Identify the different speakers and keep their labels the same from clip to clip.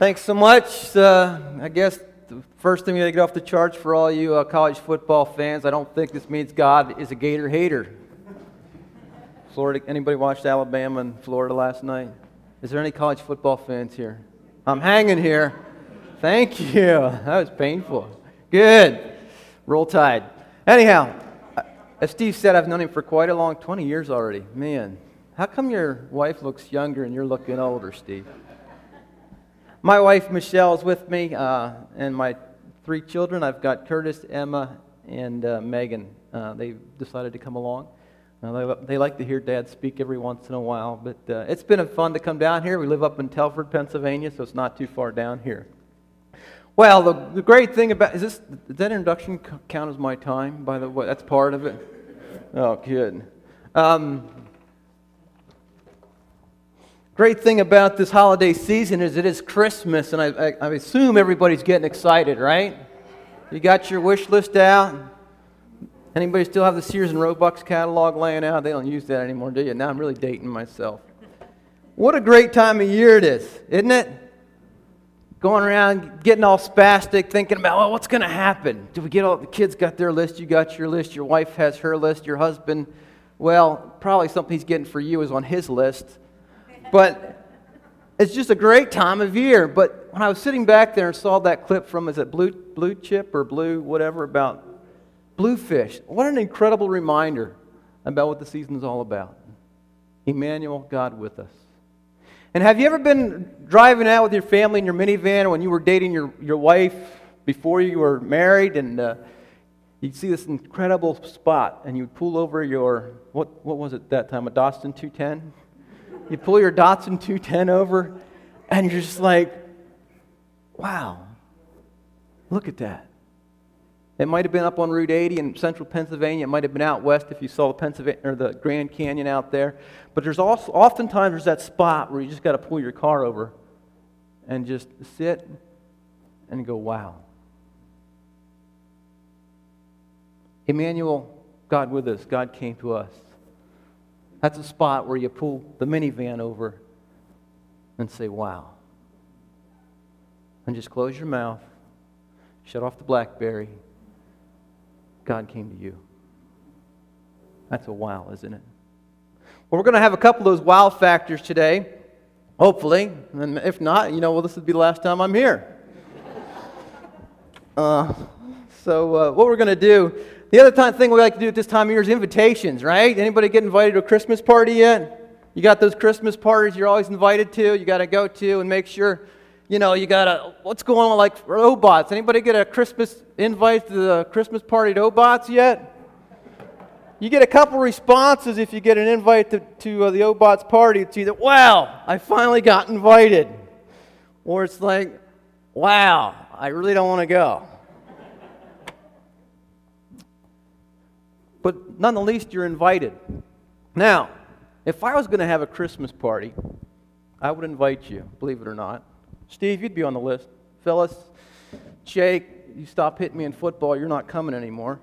Speaker 1: Thanks so much. I guess the first thing we got to get off the charts for all you college football fans, I don't think this means God is a Gator hater. Florida, anybody watched Alabama and Florida last night? Is there any college football fans here? I'm hanging here. Thank you. That was painful. Good. Roll Tide. Anyhow, as Steve said, I've known him for quite a long, 20 years already. Man, how come your wife looks younger and you're looking older, Steve? My wife, Michelle, is with me, and my three children. I've got Curtis, Emma, and Megan. They've decided to come along. They like to hear Dad speak every once in a while, but it's been fun to come down here. We live up in Telford, Pennsylvania, so it's not too far down here. Well, the great thing about, does that introduction count as my time, by the way? That's part of it? Oh, good. Great thing about this holiday season is it is Christmas, and I assume everybody's getting excited, right? You got your wish list out? Anybody still have the Sears and Roebuck catalog laying out? They don't use that anymore, do you? Now I'm really dating myself. What a great time of year it is, isn't it? Going around, getting all spastic, thinking about, well, what's going to happen? Do we get all the kids got their list? You got your list. Your wife has her list. Your husband, well, probably something he's getting for you is on his list. But it's just a great time of year. But when I was sitting back there and saw that clip from, is it Blue Chip or Blue whatever, about Bluefish, what an incredible reminder about what the season is all about. Emmanuel, God with us. And have you ever been driving out with your family in your minivan, or when you were dating your wife before you were married, and you'd see this incredible spot, and you'd pull over your, what was it that time, a Datsun 210? You pull your Datsun 210 over, and you're just like, wow, look at that. It might have been up on Route 80 in central Pennsylvania. It might have been out west if you saw the Pennsylvania or the Grand Canyon out there. But there's also oftentimes there's that spot where you just got to pull your car over and just sit and go, wow. Emmanuel, God with us. God came to us. That's a spot where you pull the minivan over and say, wow. And just close your mouth, shut off the BlackBerry. God came to you. That's a wow, isn't it? Well, we're going to have a couple of those wow factors today, hopefully. And if not, well, this would be the last time I'm here. So what we're going to do, the other thing we like to do at this time of year is invitations, right? Anybody get invited to a Christmas party yet? You got those Christmas parties you're always invited to, you got to go to and make sure, you got to, what's going on like Obots? Anybody get a Christmas invite to the Christmas party at Obots yet? You get a couple responses if you get an invite to the Obots party. It's either, wow, I finally got invited. Or it's like, wow, I really don't want to go. But none the least, you're invited. Now, if I was going to have a Christmas party, I would invite you, believe it or not. Steve, you'd be on the list. Phyllis, Jake, you stop hitting me in football, you're not coming anymore.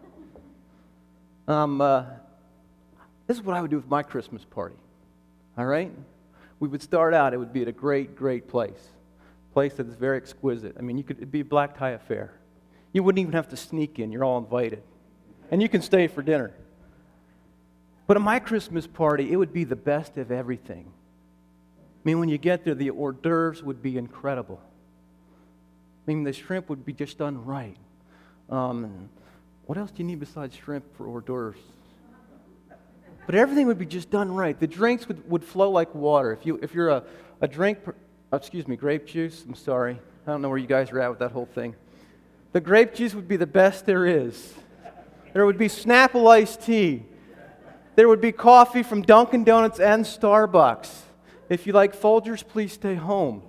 Speaker 1: This is what I would do with my Christmas party. All right? We would start out, it would be at a great, great place. A place that is very exquisite. I mean, it'd be a black tie affair. You wouldn't even have to sneak in, you're all invited. And you can stay for dinner. But at my Christmas party, it would be the best of everything. I mean, when you get there, the hors d'oeuvres would be incredible. I mean, the shrimp would be just done right. What else do you need besides shrimp for hors d'oeuvres? But everything would be just done right. The drinks would flow like water. If you're a drink, grape juice, I'm sorry. I don't know where you guys are at with that whole thing. The grape juice would be the best there is. There would be Snapple iced tea. There would be coffee from Dunkin' Donuts and Starbucks. If you like Folgers, please stay home.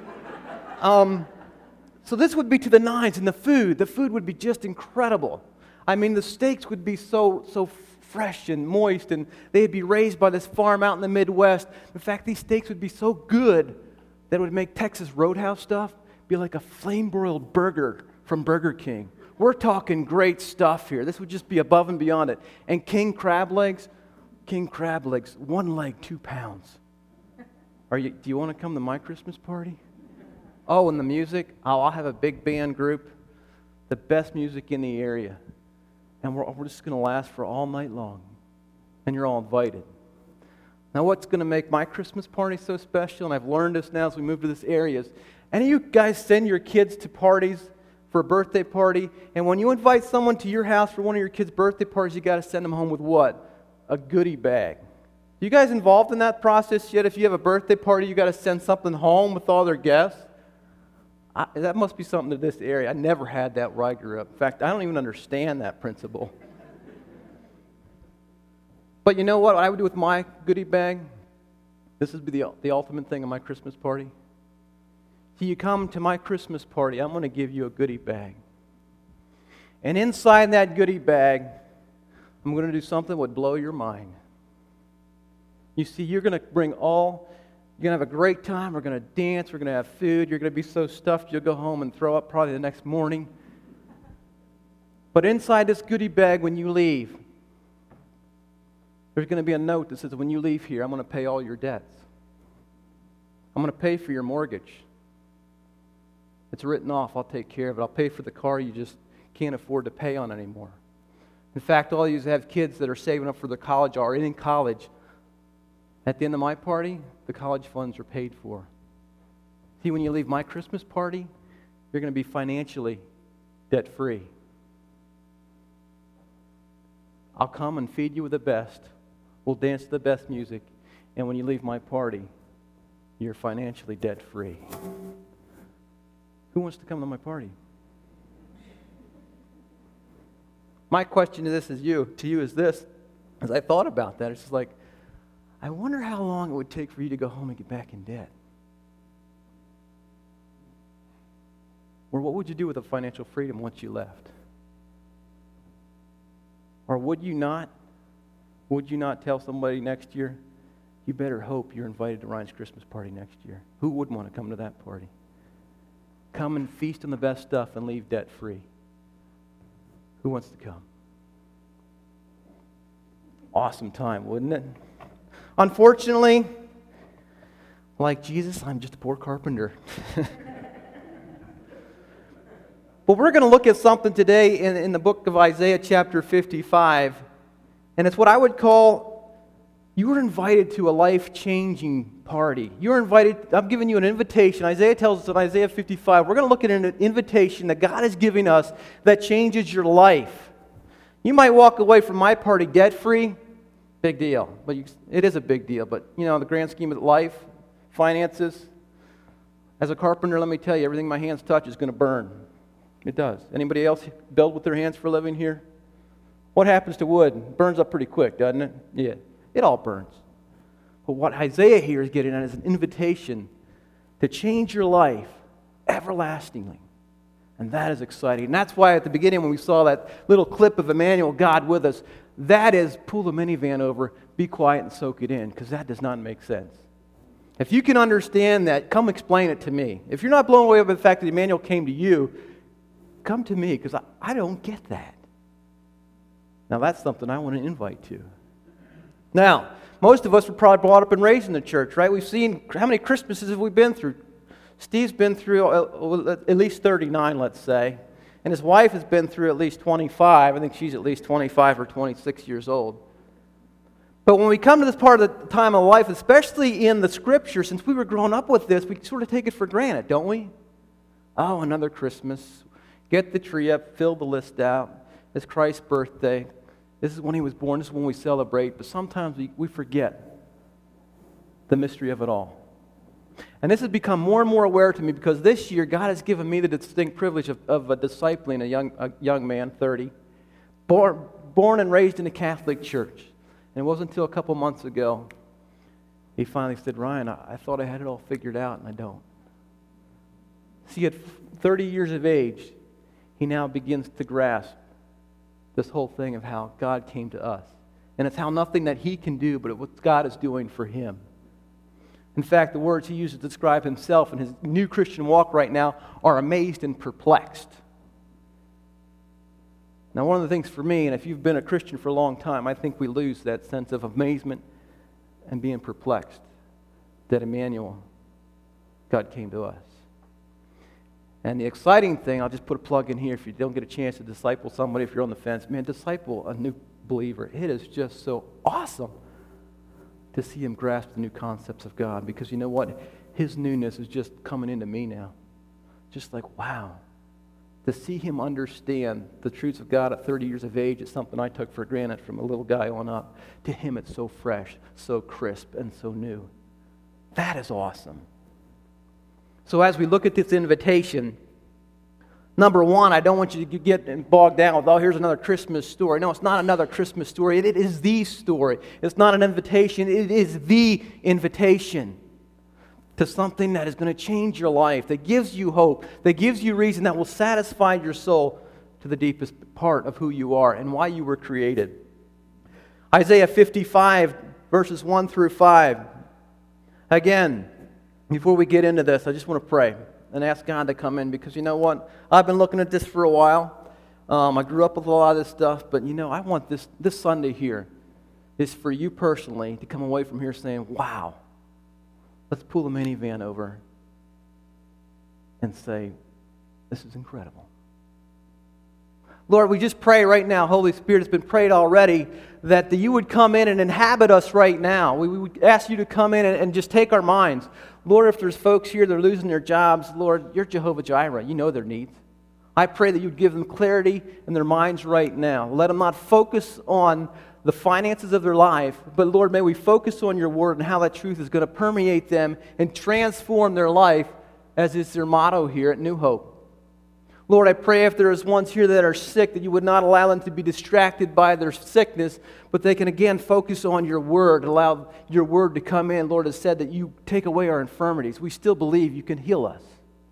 Speaker 1: So this would be to the nines, and the food would be just incredible. I mean, the steaks would be so fresh and moist, and they'd be raised by this farm out in the Midwest. In fact, these steaks would be so good that it would make Texas Roadhouse stuff be like a flame-broiled burger from Burger King. We're talking great stuff here. This would just be above and beyond it. And king crab legs, one leg, 2 pounds. Do you want to come to my Christmas party? Oh, and the music. Oh, I'll have a big band group, the best music in the area. And we're just going to last for all night long. And you're all invited. Now, what's going to make my Christmas party so special, and I've learned this now as we move to this area, is any of you guys send your kids to parties for a birthday party, and when you invite someone to your house for one of your kids' birthday parties, you got to send them home with what? A goodie bag. You guys involved in that process yet? If you have a birthday party, you got to send something home with all their guests? That must be something to this area. I never had that where I grew up. In fact, I don't even understand that principle. But you know what I would do with my goodie bag? This would be the ultimate thing on my Christmas party. See, you come to my Christmas party, I'm going to give you a goodie bag. And inside that goodie bag, I'm going to do something that would blow your mind. You see, you're going to bring all, you're going to have a great time, we're going to dance, we're going to have food, you're going to be so stuffed you'll go home and throw up probably the next morning. But inside this goodie bag when you leave, there's going to be a note that says, when you leave here, I'm going to pay all your debts. I'm going to pay for your mortgage. It's written off. I'll take care of it. I'll pay for the car you just can't afford to pay on anymore. In fact, all of you have kids that are saving up for their college or in college. At the end of my party, the college funds are paid for. See, when you leave my Christmas party, you're going to be financially debt-free. I'll come and feed you with the best. We'll dance to the best music. And when you leave my party, you're financially debt-free. Who wants to come to my party? My question to you is this, as I thought about that, it's just like, I wonder how long it would take for you to go home and get back in debt. Or what would you do with the financial freedom once you left? Or would you not tell somebody next year, you better hope you're invited to Ryan's Christmas party next year? Who wouldn't want to come to that party? Come and feast on the best stuff and leave debt-free. Who wants to come? Awesome time, wouldn't it? Unfortunately, like Jesus, I'm just a poor carpenter. But we're going to look at something today in the book of Isaiah chapter 55. And it's what I would call, you were invited to a life-changing party. You were invited, I'm giving you an invitation. Isaiah tells us in Isaiah 55, we're going to look at an invitation that God is giving us that changes your life. You might walk away from my party debt-free. Big deal. But it is a big deal. But, you know, the grand scheme of life, finances, as a carpenter, let me tell you, everything my hands touch is going to burn. It does. Anybody else build with their hands for a living here? What happens to wood? It burns up pretty quick, doesn't it? Yeah. It all burns. But what Isaiah here is getting at is an invitation to change your life everlastingly. And that is exciting. And that's why at the beginning when we saw that little clip of Emmanuel, God with us, that is pull the minivan over, be quiet and soak it in, because that does not make sense. If you can understand that, come explain it to me. If you're not blown away by the fact that Emmanuel came to you, come to me, because I don't get that. Now that's something I want to invite to. Now, most of us were probably brought up and raised in the church, right? We've seen, how many Christmases have we been through? Steve's been through at least 39, let's say. And his wife has been through at least 25. I think she's at least 25 or 26 years old. But when we come to this part of the time of life, especially in the Scripture, since we were growing up with this, we sort of take it for granted, don't we? Oh, another Christmas. Get the tree up, fill the list out. It's Christ's birthday. This is when he was born. This is when we celebrate. But sometimes we forget the mystery of it all. And this has become more and more aware to me because this year God has given me the distinct privilege of discipling a young man, 30, born and raised in a Catholic church. And it wasn't until a couple months ago he finally said, Ryan, I thought I had it all figured out, and I don't. See, at 30 years of age, he now begins to grasp this whole thing of how God came to us. And it's how nothing that he can do, but what God is doing for him. In fact, the words he uses to describe himself and his new Christian walk right now are amazed and perplexed. Now, one of the things for me, and if you've been a Christian for a long time, I think we lose that sense of amazement and being perplexed that Emmanuel, God came to us. And the exciting thing, I'll just put a plug in here if you don't get a chance to disciple somebody, if you're on the fence, man, disciple a new believer. It is just so awesome to see him grasp the new concepts of God, because you know what? His newness is just coming into me now. Just like, wow. To see him understand the truths of God at 30 years of age is something I took for granted from a little guy on up. To him, it's so fresh, so crisp, and so new. That is awesome. So as we look at this invitation, number one, I don't want you to get bogged down with, oh, here's another Christmas story. No, it's not another Christmas story. It is the story. It's not an invitation. It is the invitation to something that is going to change your life, that gives you hope, that gives you reason, that will satisfy your soul to the deepest part of who you are and why you were created. Isaiah 55, verses 1 through 5. Again, before we get into this, I just want to pray and ask God to come in, because you know what? I've been looking at this for a while. I grew up with a lot of this stuff, but you know, I want this Sunday here is for you personally to come away from here saying, wow, let's pull the minivan over and say, this is incredible. Lord, we just pray right now, Holy Spirit, it's been prayed already, that you would come in and inhabit us right now. We would ask you to come in and just take our minds. Lord, if there's folks here that are losing their jobs, Lord, you're Jehovah Jireh. You know their needs. I pray that you'd give them clarity in their minds right now. Let them not focus on the finances of their life, but Lord, may we focus on your word and how that truth is going to permeate them and transform their life, as is their motto here at New Hope. Lord, I pray if there is ones here that are sick, that you would not allow them to be distracted by their sickness, but they can again focus on your word, allow your word to come in. Lord has said that you take away our infirmities. We still believe you can heal us.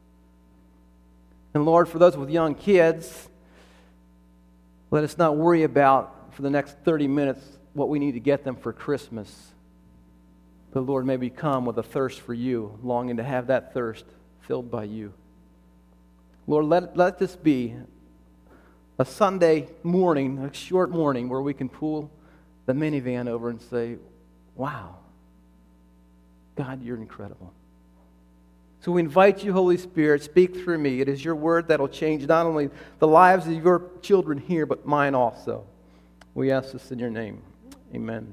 Speaker 1: And Lord, for those with young kids, let us not worry about, for the next 30 minutes, what we need to get them for Christmas. But Lord, may we come with a thirst for you, longing to have that thirst filled by you. Lord, let this be a Sunday morning, a short morning, where we can pull the minivan over and say, wow, God, you're incredible. So we invite you, Holy Spirit, speak through me. It is your word that will change not only the lives of your children here, but mine also. We ask this in your name. Amen.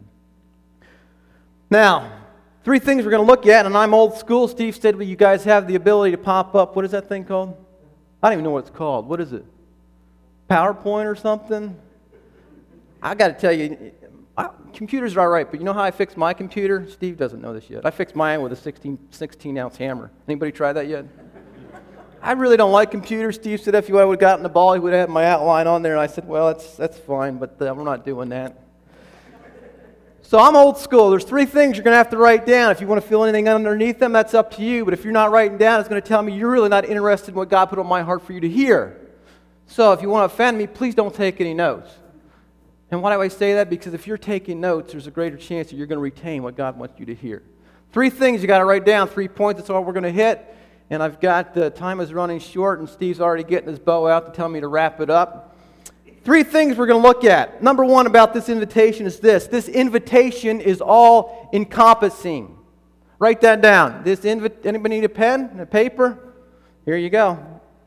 Speaker 1: Now, 3 things we're going to look at, and I'm old school. Steve said, well, you guys have the ability to pop up. What is that thing called? I don't even know what it's called. What is it? PowerPoint or something? I got to tell you, computers are all right, but you know how I fixed my computer? Steve doesn't know this yet. I fixed mine with a 16-ounce hammer. Anybody try that yet? I really don't like computers. Steve said if you would have gotten the ball, he would have had my outline on there. And I said, well, that's fine, but we're not doing that. So I'm old school. There's 3 things you're going to have to write down. If you want to fill anything underneath them, that's up to you. But if you're not writing down, it's going to tell me you're really not interested in what God put on my heart for you to hear. So if you want to offend me, please don't take any notes. And why do I say that? Because if you're taking notes, there's a greater chance that you're going to retain what God wants you to hear. 3 things you got to write down, 3 points. That's all we're going to hit. And I've got the time is running short, and Steve's already getting his bow out to tell me to wrap it up. 3 things we're going to look at. Number 1 about this invitation is this. This invitation is all encompassing. Write that down. Anybody need a pen and a paper? Here you go.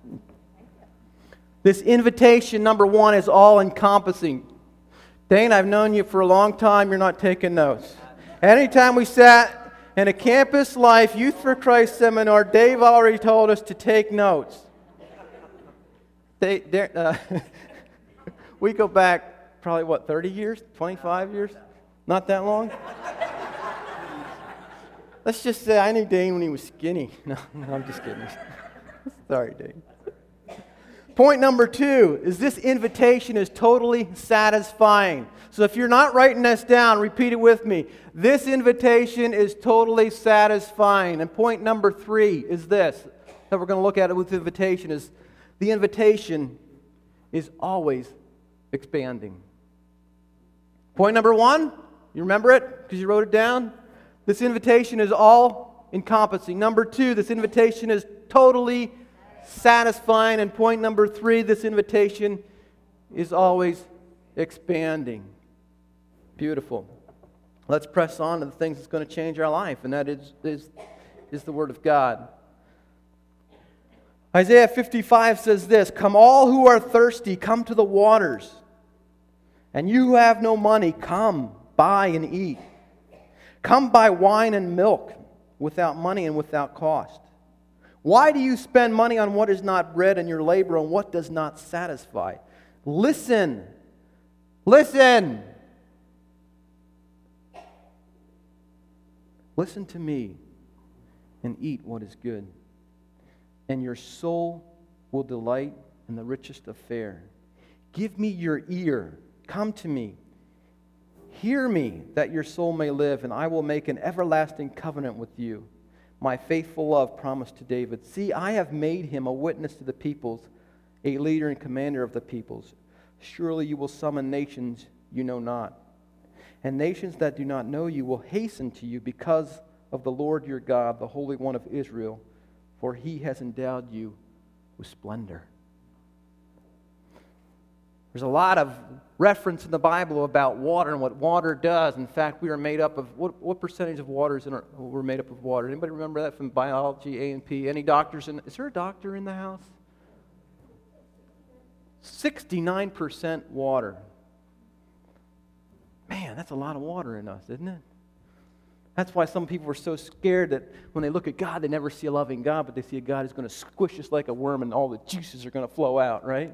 Speaker 1: This invitation, number 1, is all encompassing. Dane, I've known you for a long time. You're not taking notes. Anytime we sat in a Campus Life Youth for Christ seminar, Dave already told us to take notes. We go back probably, 30 years? 25 years? Not that long? Let's just say I knew Dane when he was skinny. No, I'm just kidding. Sorry, Dane. Point number 2 is this invitation is totally satisfying. So if you're not writing this down, repeat it with me. This invitation is totally satisfying. And point number 3 is this, that we're going to look at it with invitation, is the invitation is always expanding. Point number 1, you remember it because you wrote it down? This invitation is all encompassing. Number 2, this invitation is totally satisfying. And point number 3, this invitation is always expanding. Beautiful. Let's press on to the things that's going to change our life, and that is the Word of God. Isaiah 55 says this, "Come all who are thirsty, come to the waters. And you who have no money, come, buy and eat. Come buy wine and milk without money and without cost. Why do you spend money on what is not bread and your labor on what does not satisfy? Listen, listen. Listen to me and eat what is good, and your soul will delight in the richest of fare. Give me your ear. Come to me. Hear me, that your soul may live, and I will make an everlasting covenant with you. My faithful love promised to David. See, I have made him a witness to the peoples, a leader and commander of the peoples. Surely you will summon nations you know not. And nations that do not know you will hasten to you because of the Lord your God, the Holy One of Israel, for he has endowed you with splendor." There's a lot of reference in the Bible about water and what water does. In fact, we are made up of, what percentage of water we're made up of water? Anybody remember that from biology, A&P? Any doctors is there a doctor in the house? 69% water. Man, that's a lot of water in us, isn't it? That's why some people are so scared that when they look at God, they never see a loving God, but they see a God who's going to squish us like a worm and all the juices are going to flow out, right?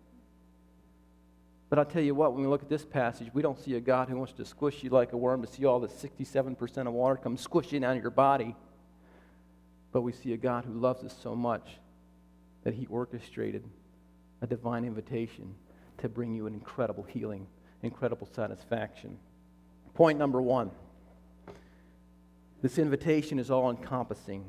Speaker 1: But I'll tell you what, when we look at this passage, we don't see a God who wants to squish you like a worm, to see all the 67% of water come squishing out of your body. But we see a God who loves us so much that he orchestrated a divine invitation to bring you an incredible healing, incredible satisfaction. Point number one, this invitation is all-encompassing.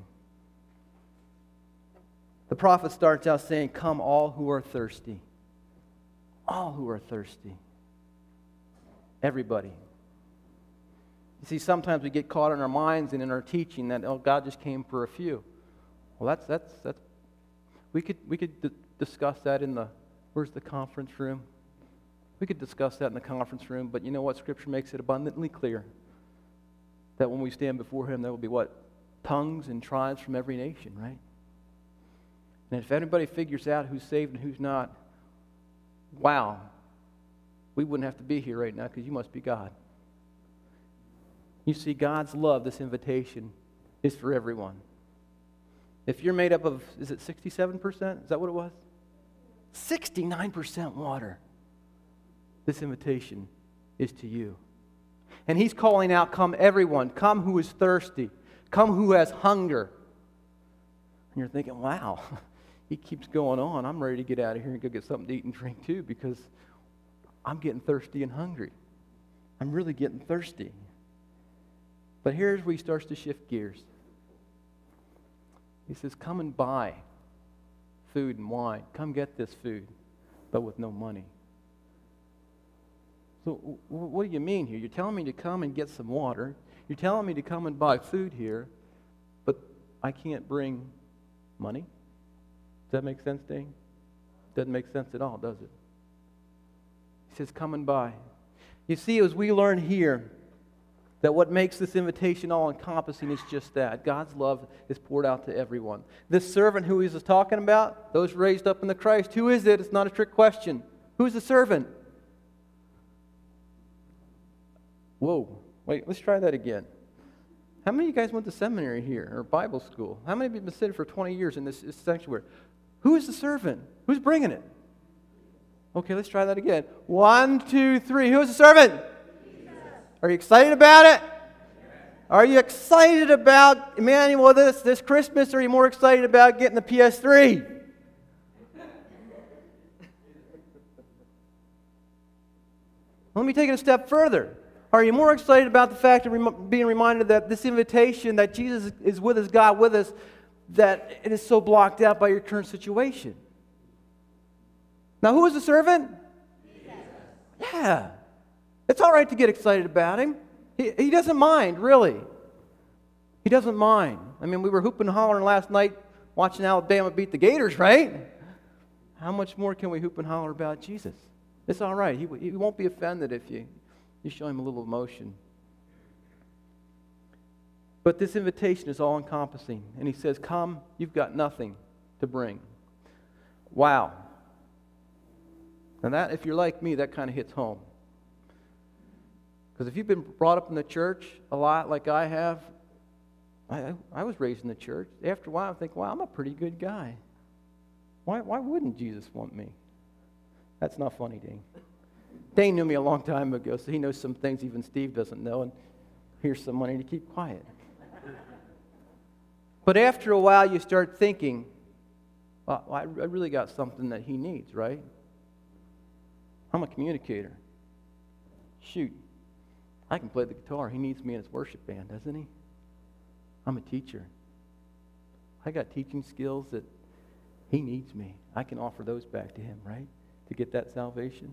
Speaker 1: The prophet starts out saying, "Come all who are thirsty." All who are thirsty. Everybody. You see, sometimes we get caught in our minds and in our teaching that, oh, God just came for a few. Well, that's we could discuss that in the, where's the conference room? We could discuss that in the conference room, but you know what? Scripture makes it abundantly clear that when we stand before him, there will be what? Tongues and tribes from every nation, right? And if anybody figures out who's saved and who's not, wow, we wouldn't have to be here right now because you must be God. You see, God's love, this invitation, is for everyone. If you're made up of, is it 67%? Is that what it was? 69% water. This invitation is to you. And he's calling out, come everyone, come who is thirsty, come who has hunger. And you're thinking, wow, he keeps going on. I'm ready to get out of here and go get something to eat and drink too because I'm getting thirsty and hungry. I'm really getting thirsty. But here's where he starts to shift gears. He says, come and buy food and wine. Come get this food, but with no money. So what do you mean here? You're telling me to come and get some water. You're telling me to come and buy food here, but I can't bring money? Does that make sense, Dane? Doesn't make sense at all, does it? He says, come and buy. You see, as we learn here, that what makes this invitation all-encompassing is just that. God's love is poured out to everyone. This servant who he's talking about, those raised up in the Christ, who is it? It's not a trick question. Who's the servant? Whoa, wait, let's try that again. How many of you guys went to seminary here or Bible school? How many of you have been sitting for 20 years in this sanctuary? Who is the servant? Who's bringing it? Okay, let's try that again. 1, 2, 3. Who is the servant? Jesus. Are you excited about it? Yes. Are you excited about Emmanuel this Christmas, or are you more excited about getting the PS3? Let me take it a step further. Are you more excited about the fact of being reminded that this invitation that Jesus is with us, God with us, that it is so blocked out by your current situation? Now, who is the servant? Jesus. Yeah. It's all right to get excited about him. He doesn't mind, really. He doesn't mind. I mean, we were hooping and hollering last night watching Alabama beat the Gators, right? How much more can we hoop and holler about Jesus? It's all right. He won't be offended if you show him a little emotion. But this invitation is all-encompassing. And he says, come, you've got nothing to bring. Wow. And that, if you're like me, that kind of hits home. Because if you've been brought up in the church a lot like I have, I was raised in the church. After a while, I think, wow, I'm a pretty good guy. Why wouldn't Jesus want me? That's not funny, Dane. Dane knew me a long time ago, so he knows some things even Steve doesn't know, and here's some money to keep quiet. But after a while, you start thinking, well, I really got something that he needs, right? I'm a communicator. Shoot, I can play the guitar. He needs me in his worship band, doesn't he? I'm a teacher. I got teaching skills that he needs me. I can offer those back to him, right? To get that salvation.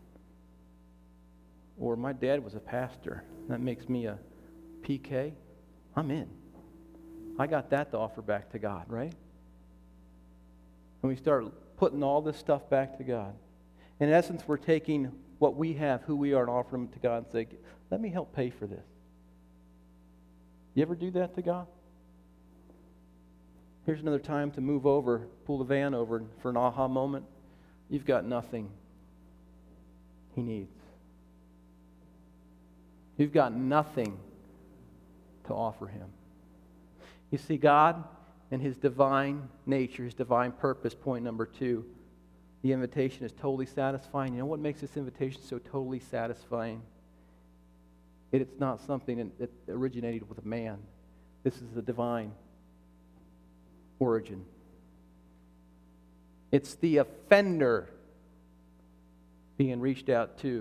Speaker 1: Or my dad was a pastor. That makes me a PK. I'm in. I got that to offer back to God, right? And we start putting all this stuff back to God. In essence, we're taking what we have, who we are, and offering them to God and say, let me help pay for this. You ever do that to God? Here's another time to move over, pull the van over for an aha moment. You've got nothing he needs. You've got nothing to offer him. You see, God and his divine nature, his divine purpose, point number 2, the invitation is totally satisfying. You know what makes this invitation so totally satisfying? It's not something that originated with a man. This is the divine origin. It's the offender being reached out to.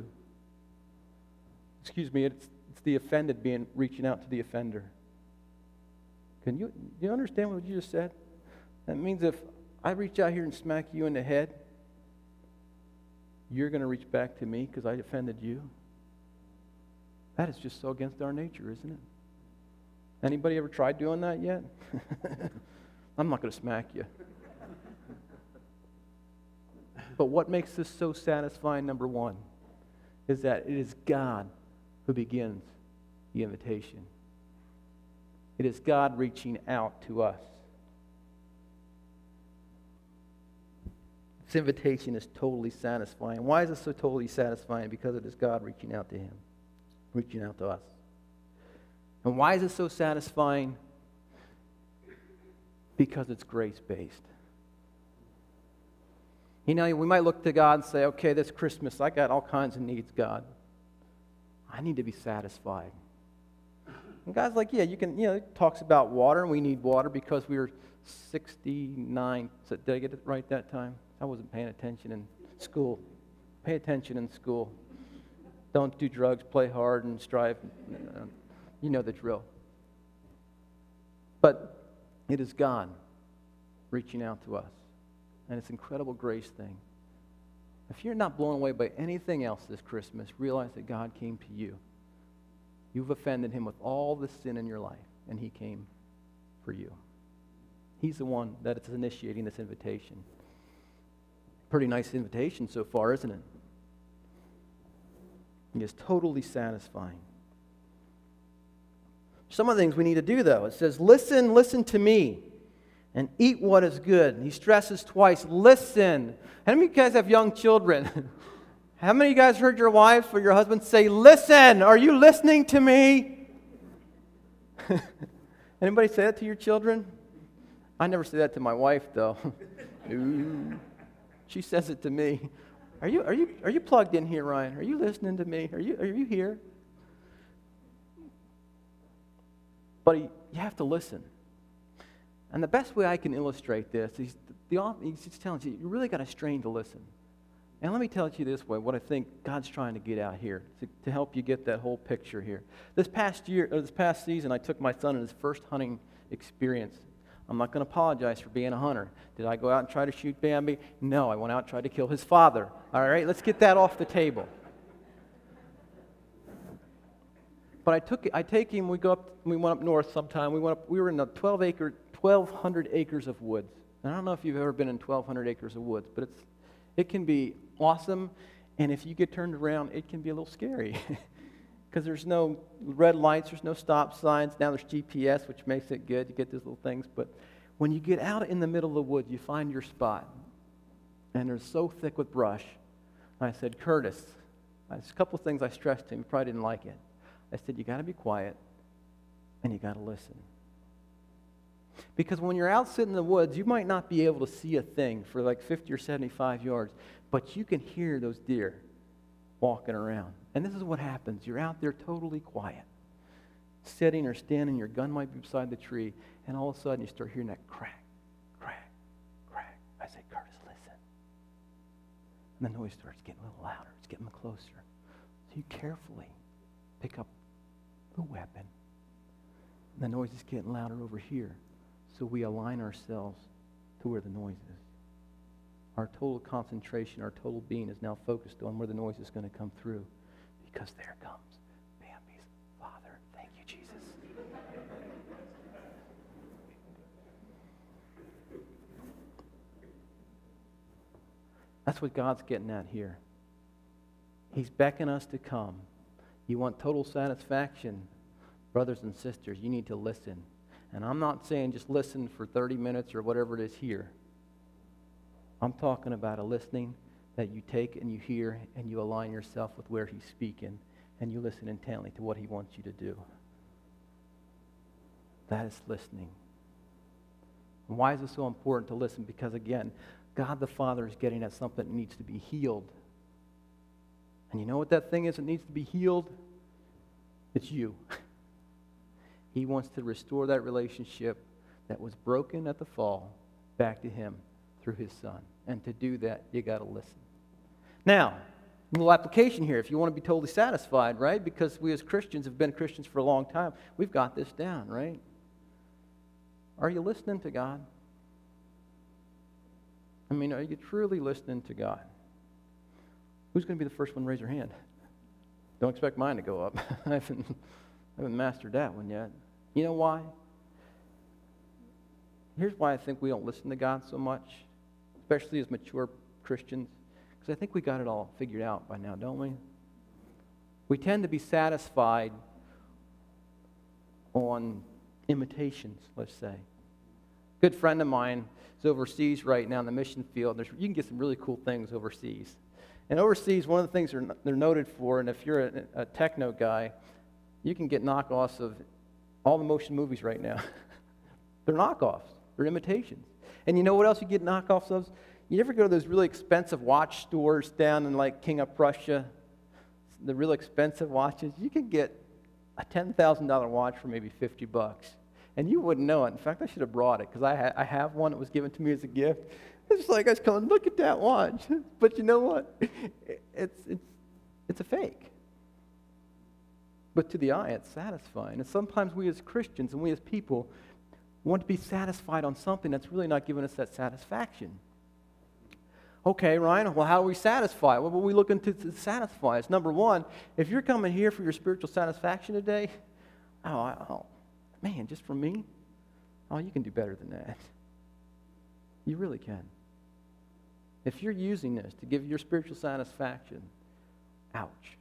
Speaker 1: It's the offended reaching out to the offender. Do you understand what you just said? That means if I reach out here and smack you in the head, you're going to reach back to me because I offended you. That is just so against our nature, isn't it? Anybody ever tried doing that yet? I'm not going to smack you. But what makes this so satisfying, number 1, is that it is God who begins the invitation. It is God reaching out to us. This invitation is totally satisfying. Why is it so totally satisfying? Because it is God reaching out to him, reaching out to us. And why is it so satisfying? Because it's grace-based. You know, we might look to God and say, okay, this Christmas, I got all kinds of needs, God. I need to be satisfied. And God's like, yeah, you can, it talks about water, and we need water because we were 69. So did I get it right that time? I wasn't paying attention in school. Pay attention in school. Don't do drugs, play hard, and strive. You know the drill. But it is God reaching out to us. And it's an incredible grace thing. If you're not blown away by anything else this Christmas, realize that God came to you. You've offended him with all the sin in your life, and he came for you. He's the one that is initiating this invitation. Pretty nice invitation so far, isn't it? It is totally satisfying. Some of the things we need to do, though. It says, listen to me, and eat what is good. And he stresses twice, listen. How many of you guys have young children? How many of you guys heard your wife or your husband say, listen, are you listening to me? Anybody say that to your children? I never say that to my wife, though. She says it to me. Are you plugged in here, Ryan? Are you listening to me? Are you here? But you have to listen. And the best way I can illustrate this is he's just telling you really got to strain to listen. And let me tell it to you this way, what I think God's trying to get out here to help you get that whole picture here. This past season, I took my son on his first hunting experience. I'm not going to apologize for being a hunter. Did I go out and try to shoot Bambi? No, I went out and tried to kill his father. All right, let's get that off the table. But I take him. We went up north sometime. We were in the 1,200 acres of woods. And I don't know if you've ever been in 1,200 acres of woods, but it can be awesome. And if you get turned around, it can be a little scary. Because there's no red lights, there's no stop signs. Now there's GPS, which makes it good. You get these little things. But when you get out in the middle of the woods, you find your spot. and they're so thick with brush. And I said, Curtis, there's a couple of things I stressed to him. He probably didn't like it. I said, you got to be quiet, and you got to listen. Because when you're out sitting in the woods, you might not be able to see a thing for like 50 or 75 yards, but you can hear those deer walking around. And this is what happens. You're out there totally quiet, sitting or standing, your gun might be beside the tree, and all of a sudden you start hearing that crack, crack, crack. I say, Curtis, listen. And the noise starts getting a little louder. It's getting closer. So you carefully pick up the weapon. And the noise is getting louder over here. So we align ourselves to where the noise is. Our total concentration, our total being is now focused on where the noise is going to come through. Because there comes Bambi's father. Thank you, Jesus. That's what God's getting at here. He's beckoning us to come. You want total satisfaction, brothers and sisters, you need to listen. And I'm not saying just listen for 30 minutes or whatever it is here. I'm talking about a listening that you take and you hear and you align yourself with where he's speaking and you listen intently to what he wants you to do. That is listening. And why is it so important to listen? Because again, God the Father is getting at something that needs to be healed. And you know what that thing is that needs to be healed? It's you. He wants to restore that relationship that was broken at the fall back to him through his Son. And to do that, you got to listen. Now, a little application here if you want to be totally satisfied, right? Because we as Christians have been Christians for a long time. We've got this down, right? Are you listening to God? I mean, are you truly listening to God? Who's going to be the first one to raise their hand? Don't expect mine to go up. I haven't mastered that one yet. You know why? Here's why I think we don't listen to God so much, especially as mature Christians, because I think we got it all figured out by now, don't we? We tend to be satisfied on imitations, let's say. A good friend of mine is overseas right now in the mission field. You can get some really cool things overseas. And overseas, one of the things they're noted for, and if you're a techno guy, you can get knockoffs of all the motion movies right now. They're knockoffs. They're imitations. And you know what else you get knockoffs of? You ever go to those really expensive watch stores down in like King of Prussia? The real expensive watches? You can get a $10,000 watch for maybe $50. And you wouldn't know it. In fact, I should have brought it because I have one that was given to me as a gift. It's like I was going, look at that watch. But you know what? It's a fake. But to the eye, it's satisfying. And sometimes we as Christians and we as people want to be satisfied on something that's really not giving us that satisfaction. Okay, Ryan, well, how are we satisfied? What are we looking to satisfy us? Number one, if you're coming here for your spiritual satisfaction today, man, just for me? Oh, you can do better than that. You really can. If you're using this to give your spiritual satisfaction, ouch.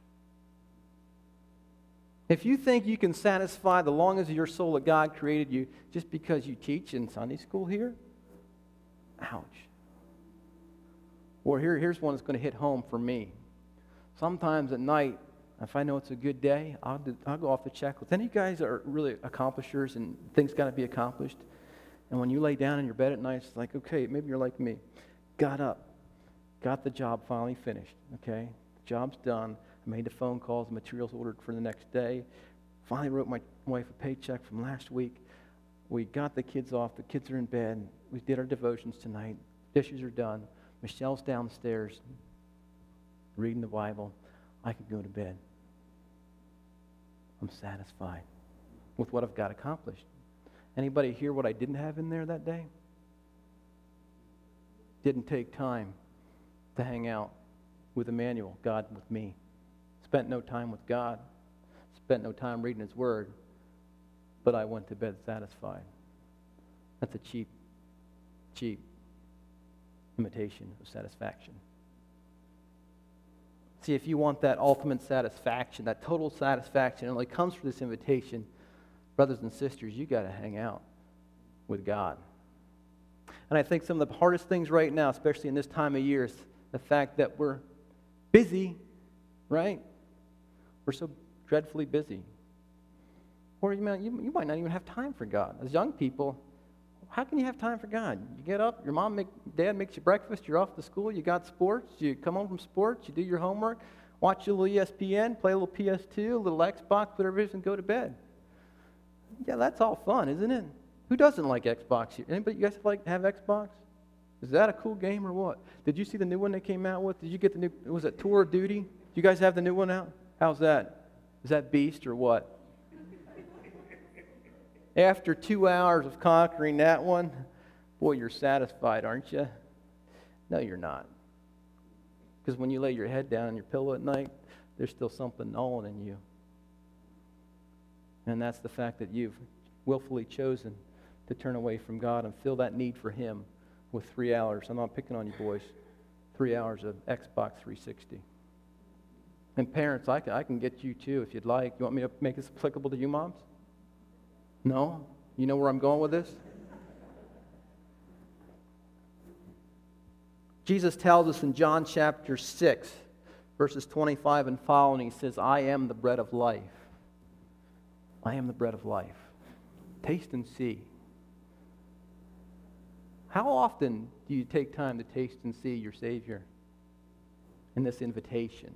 Speaker 1: If you think you can satisfy the longings of your soul that God created you just because you teach in Sunday school here, ouch. Or here's one that's going to hit home for me. Sometimes at night, if I know it's a good day, I'll go off the checklist. Any of you guys are really accomplishers and things got to be accomplished? And when you lay down in your bed at night, it's like, okay, maybe you're like me. Got up. Got the job finally finished, okay? The job's done. I made the phone calls, the materials ordered for the next day. Finally wrote my wife a paycheck from last week. We got the kids off. The kids are in bed. We did our devotions tonight. Dishes are done. Michelle's downstairs reading the Bible. I can go to bed. I'm satisfied with what I've got accomplished. Anybody hear what I didn't have in there that day? Didn't take time to hang out with Emmanuel, God with me. Spent no time with God. Spent no time reading His Word. But I went to bed satisfied. That's a cheap imitation of satisfaction. See, if you want that ultimate satisfaction, that total satisfaction, it only comes through this invitation, brothers and sisters, you got to hang out with God. And I think some of the hardest things right now, especially in this time of year, is the fact that we're busy, right? We're so dreadfully busy. Or you might not even have time for God. As young people, how can you have time for God? You get up, your dad makes you breakfast, you're off to school, you got sports, you come home from sports, you do your homework, watch a little ESPN, play a little PS2, a little Xbox, whatever it is, and go to bed. Yeah, that's all fun, isn't it? Who doesn't like Xbox here? Anybody, you guys have Xbox? Is that a cool game or what? Did you see the new one they came out with? Did you get the new, was it Tour of Duty? Do you guys have the new one out? How's that? Is that beast or what? After 2 hours of conquering that one, boy, you're satisfied, aren't you? No, you're not. Because when you lay your head down on your pillow at night, there's still something gnawing in you. And that's the fact that you've willfully chosen to turn away from God and fill that need for Him with 3 hours. I'm not picking on you boys. 3 hours of Xbox 360. And parents, I can get you too if you'd like. You want me to make this applicable to you moms? No? You know where I'm going with this? Jesus tells us in John chapter 6, verses 25 and following, He says, I am the bread of life. I am the bread of life. Taste and see. How often do you take time to taste and see your Savior in this invitation?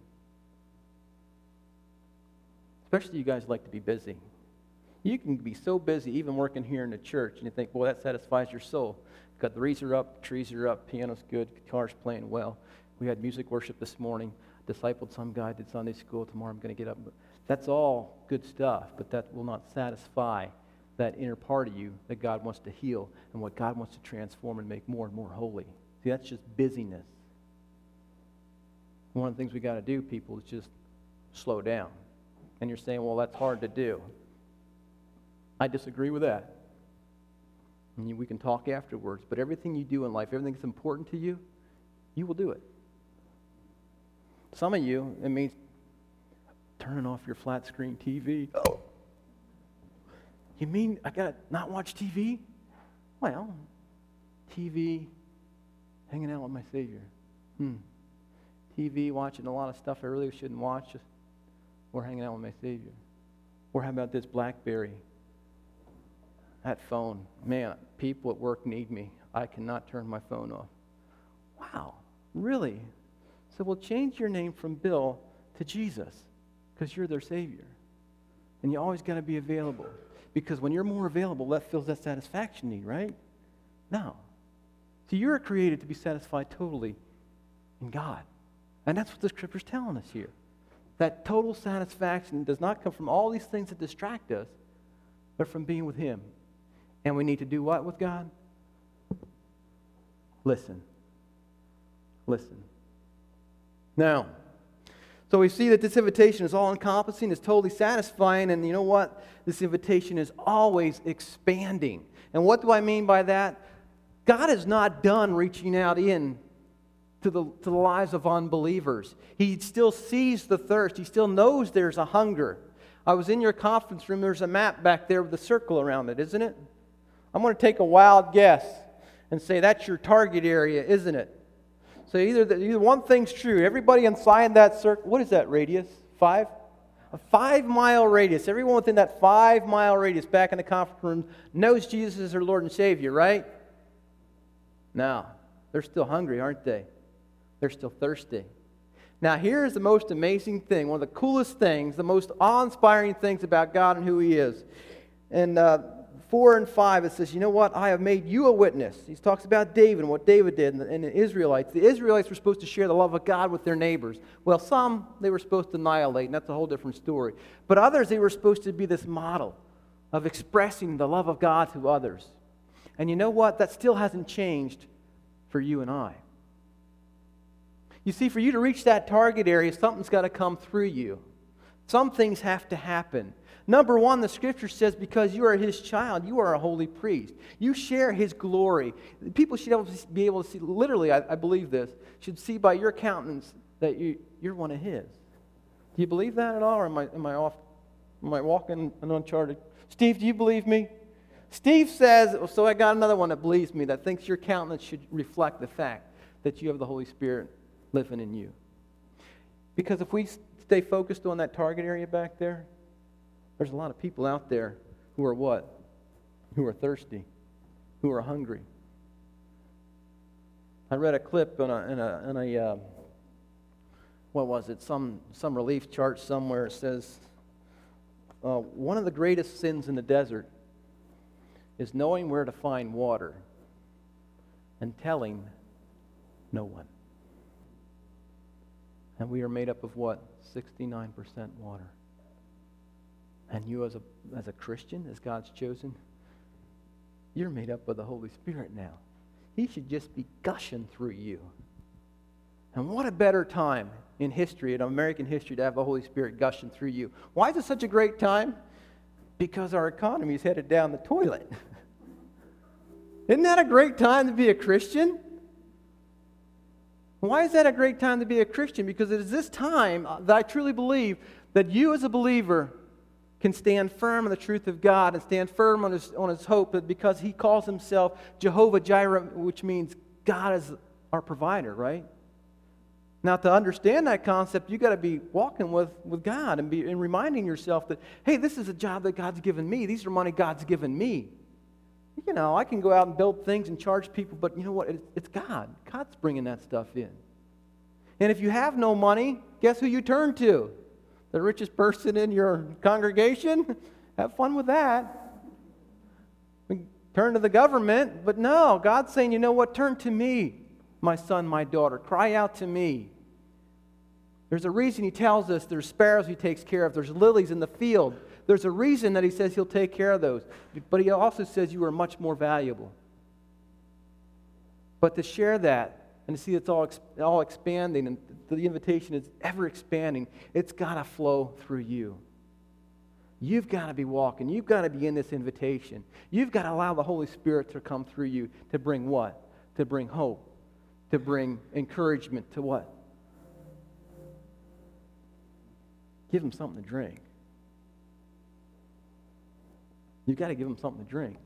Speaker 1: Especially you guys like to be busy. You can be so busy, even working here in the church, and you think, boy, that satisfies your soul. Got the wreaths are up, trees are up, piano's good, guitar's playing well. We had music worship this morning, discipled some guy, did Sunday school. Tomorrow I'm going to get up. That's all good stuff, but that will not satisfy that inner part of you that God wants to heal and what God wants to transform and make more and more holy. See, that's just busyness. One of the things we got to do, people, is just slow down. And you're saying, well, that's hard to do. I disagree with that. And we can talk afterwards, but everything you do in life, everything that's important to you, you will do it. Some of you, it means turning off your flat screen TV. Oh, you mean I got to not watch TV? Well, TV, hanging out with my Savior. TV, watching a lot of stuff I really shouldn't watch, or hanging out with my Savior. Or how about this BlackBerry? That phone, man, people at work need me. I cannot turn my phone off. Wow, really? So we'll change your name from Bill to Jesus because you're their Savior. And you always got to be available because when you're more available, that fills that satisfaction need, right? No. So you're created to be satisfied totally in God. And that's what the Scripture's telling us here. That total satisfaction does not come from all these things that distract us, but from being with Him. And we need to do what with God? Listen. Listen. Now, so we see that this invitation is all-encompassing, it's totally satisfying, and you know what? This invitation is always expanding. And what do I mean by that? God is not done reaching out in to the lives of unbelievers. He still sees the thirst. He still knows there's a hunger. I was in your conference room. There's a map back there with a circle around it, isn't it? I'm going to take a wild guess and say that's your target area, isn't it? So either one thing's true. Everybody inside that circle, what is that radius? 5? A 5-mile radius. Everyone within that 5-mile radius back in the conference room knows Jesus is their Lord and Savior, right? No. They're still hungry, aren't they? They're still thirsty. Now here's the most amazing thing, one of the coolest things, the most awe-inspiring things about God and who He is. And 4 and 5, it says, you know what? I have made you a witness. He talks about David and what David did and the Israelites. The Israelites were supposed to share the love of God with their neighbors. Well, some they were supposed to annihilate, and that's a whole different story. But others, they were supposed to be this model of expressing the love of God to others. And you know what? That still hasn't changed for you and I. You see, for you to reach that target area, something's got to come through you. Some things have to happen. Number one, the Scripture says, because you are His child, you are a holy priest. You share His glory. People should be able to see, literally, I believe this, should see by your countenance that you're one of His. Do you believe that at all, or am I off? Am I walking an uncharted? Steve, do you believe me? Steve says, so I got another one that believes me, that thinks your countenance should reflect the fact that you have the Holy Spirit living in you. Because if we stay focused on that target area back there, there's a lot of people out there who are what? Who are thirsty, who are hungry. I read a clip in a what was it? Some relief chart somewhere. It says one of the greatest sins in the desert is knowing where to find water and telling no one. And we are made up of what? 69% water. And you as a Christian, as God's chosen, you're made up of the Holy Spirit now. He should just be gushing through you. And what a better time in history, in American history, to have the Holy Spirit gushing through you. Why is it such a great time? Because our economy is headed down the toilet. Isn't that a great time to be a Christian? Why is that a great time to be a Christian? Because it is this time that I truly believe that you as a believer can stand firm in the truth of God and stand firm on his hope, because he calls himself Jehovah Jireh, which means God is our provider, right? Now, to understand that concept, you've got to be walking with God and reminding yourself that, hey, this is a job that God's given me. These are money God's given me. You know, I can go out and build things and charge people, but you know what? It's God. God's bringing that stuff in. And if you have no money, guess who you turn to? The richest person in your congregation? Have fun with that. We turn to the government, but no, God's saying, you know what? Turn to me, my son, my daughter. Cry out to me. There's a reason he tells us there's sparrows he takes care of. There's lilies in the field. There's a reason that he says he'll take care of those. But he also says you are much more valuable. But to share that and to see it's all expanding, and the invitation is ever expanding, it's got to flow through you. You've got to be walking. You've got to be in this invitation. You've got to allow the Holy Spirit to come through you to bring what? To bring hope. To bring encouragement. To what? Give them something to drink. You've got to give them something to drink.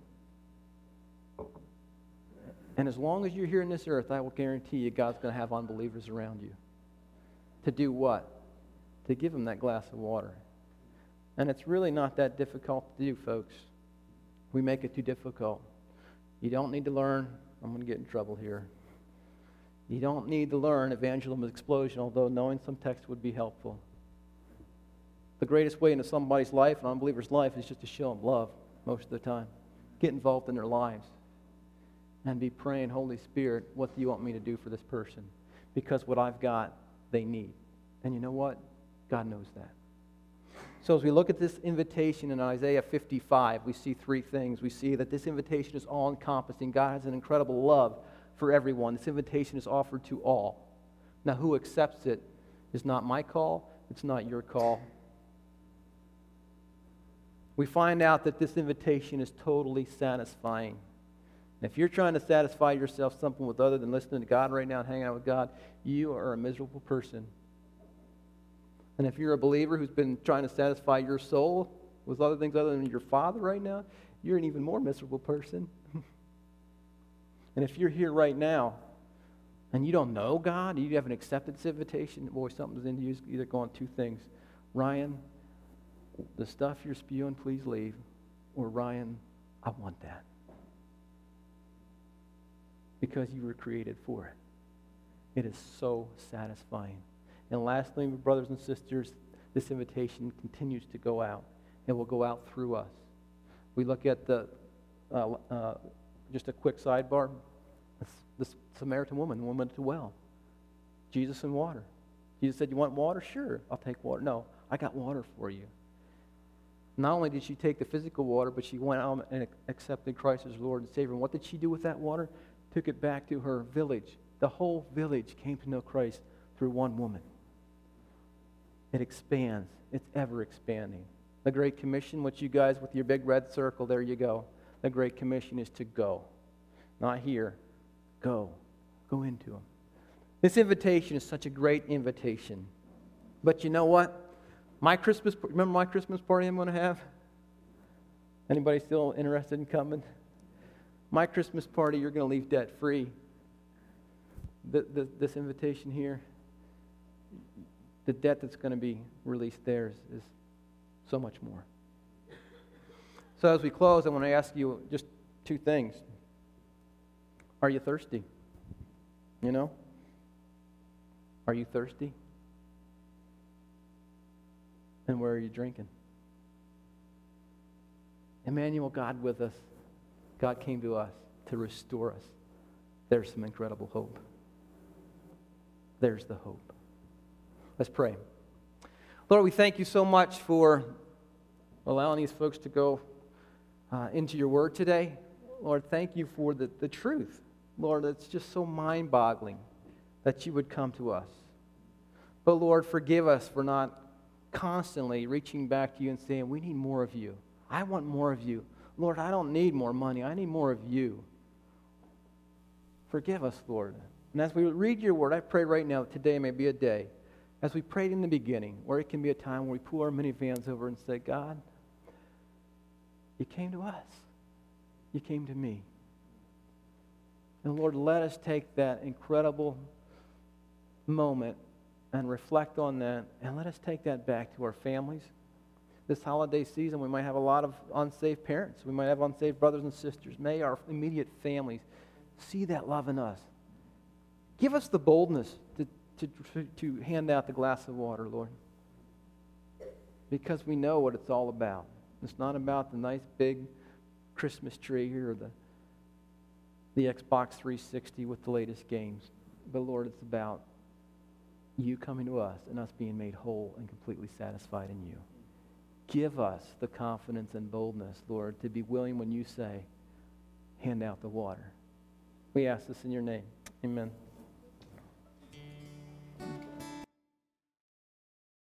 Speaker 1: And as long as you're here on this earth, I will guarantee you God's going to have unbelievers around you. To do what? To give them that glass of water. And it's really not that difficult to do, folks. We make it too difficult. You don't need to learn. I'm going to get in trouble here. You don't need to learn evangelism explosion, although knowing some text would be helpful. The greatest way into somebody's life, an unbeliever's life, is just to show them love most of the time. Get involved in their lives. And be praying, Holy Spirit, what do you want me to do for this person? Because what I've got, they need. And you know what? God knows that. So as we look at this invitation in Isaiah 55, we see three things. We see that this invitation is all-encompassing. God has an incredible love for everyone. This invitation is offered to all. Now, who accepts it is not my call. It's not your call. We find out that this invitation is totally satisfying. If you're trying to satisfy yourself something with other than listening to God right now and hanging out with God, you are a miserable person. And if you're a believer who's been trying to satisfy your soul with other things other than your Father right now, you're an even more miserable person. And if you're here right now and you don't know God, you haven't accepted this invitation, boy, something's in you. Either going two things. Ryan, the stuff you're spewing, please leave. Or Ryan, I want that. Because you were created for it. It is so satisfying. And lastly, brothers and sisters, this invitation continues to go out. It will go out through us. We look at the, just a quick sidebar, this Samaritan woman, the woman at the well. Jesus and water. Jesus said, you want water? Sure, I'll take water. No, I got water for you. Not only did she take the physical water, but she went out and accepted Christ as Lord and Savior. And what did she do with that water? Took it back to her village. The whole village came to know Christ through one woman. It expands. It's ever expanding. The Great Commission, which you guys with your big red circle, there you go. The Great Commission is to go. Not here. Go. Go into them. This invitation is such a great invitation. But you know what? Remember my Christmas party I'm going to have? Anybody still interested in coming? My Christmas party, you're going to leave debt-free. This invitation here, the debt that's going to be released there is so much more. So as we close, I want to ask you just two things. Are you thirsty? You know? Are you thirsty? And where are you drinking? Emmanuel, God with us. God came to us to restore us. There's some incredible hope. There's the hope. Let's pray. Lord, we thank you so much for allowing these folks to go into your word today. Lord, thank you for the truth. Lord, it's just so mind-boggling that you would come to us. But Lord, forgive us for not constantly reaching back to you and saying, we need more of you. I want more of you. Lord, I don't need more money. I need more of you. Forgive us, Lord. And as we read your word, I pray right now that today may be a day, as we prayed in the beginning, where it can be a time where we pull our minivans over and say, God, you came to us. You came to me. And Lord, let us take that incredible moment and reflect on that, and let us take that back to our families. This holiday season, we might have a lot of unsaved parents. We might have unsaved brothers and sisters. May our immediate families see that love in us. Give us the boldness to hand out the glass of water, Lord, because we know what it's all about. It's not about the nice big Christmas tree or the Xbox 360 with the latest games. But Lord, it's about you coming to us and us being made whole and completely satisfied in you. Give us the confidence and boldness, Lord, to be willing when you say, hand out the water. We ask this in your name. Amen.